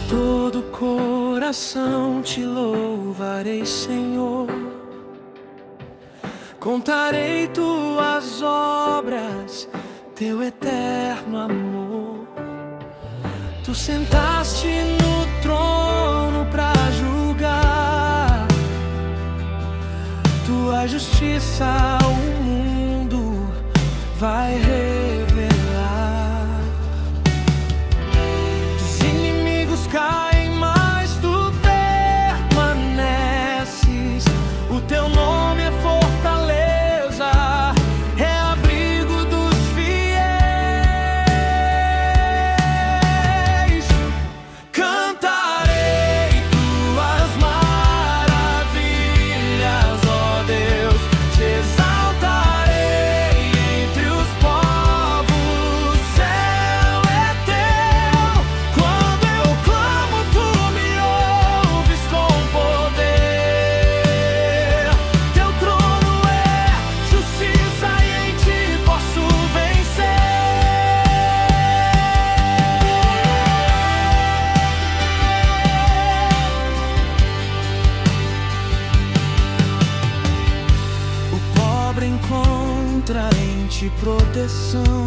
todo coração te louvarei, Senhor. Contarei tuas obras, teu eterno amor. Tu sentaste no trono pra julgar, tua justiça o mundo vai revelar. Os inimigos caem, mas tu permaneces. O teu nome é fortaleza, é abrigo dos fiéis. Cantarei tuas maravilhas, ó Deus, te exaltarei entre os povos. O céu é teu, quando eu clamo tu me ouves com poder. Teu trono é justiça e em ti posso vencer. O pobre encontra em ti proteção,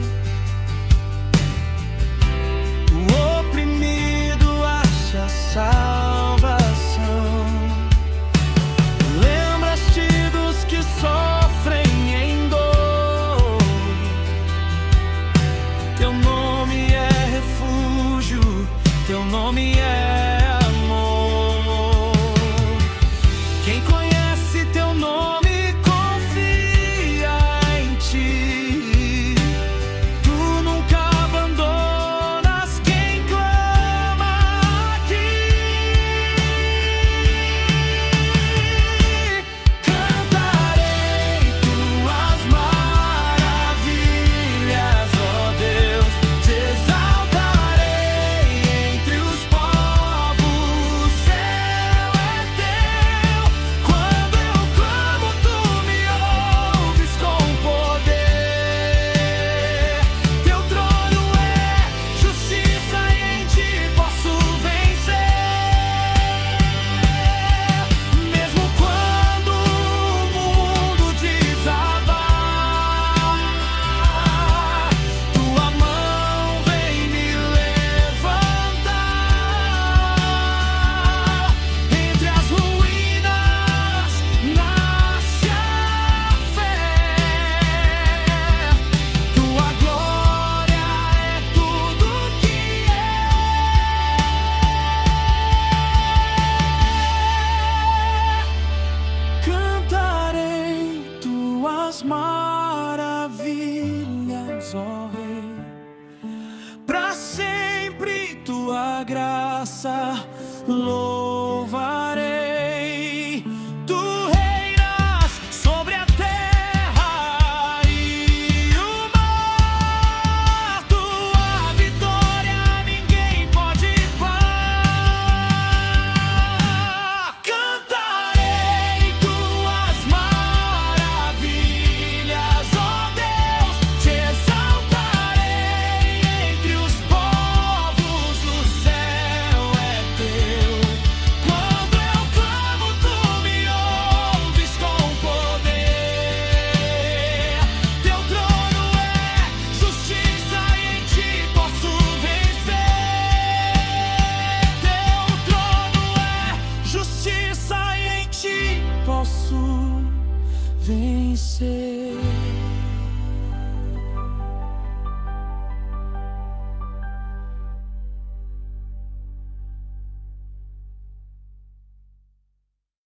o oprimido acha salvação. Lembras-te dos que sofrem em dor, teu nome é refúgio, teu nome é amor. Quem conhece teu nome confia em ti. Tu nunca abandonas quem clama aqui. Cantarei tuas maravilhas, ó Deus, te exaltarei entre os povos. O céu é teu, quando eu clamo tu me ouves com poder. Teu trono é justiça e em ti posso vencer. Mesmo quando o mundo desabar, tua mão vem me levantar. Entre as ruínas nasce a fé, tua glória é tudo que é. Cantarei tuas maravilhas, ó Rei. Pra sempre tua graça louvarei.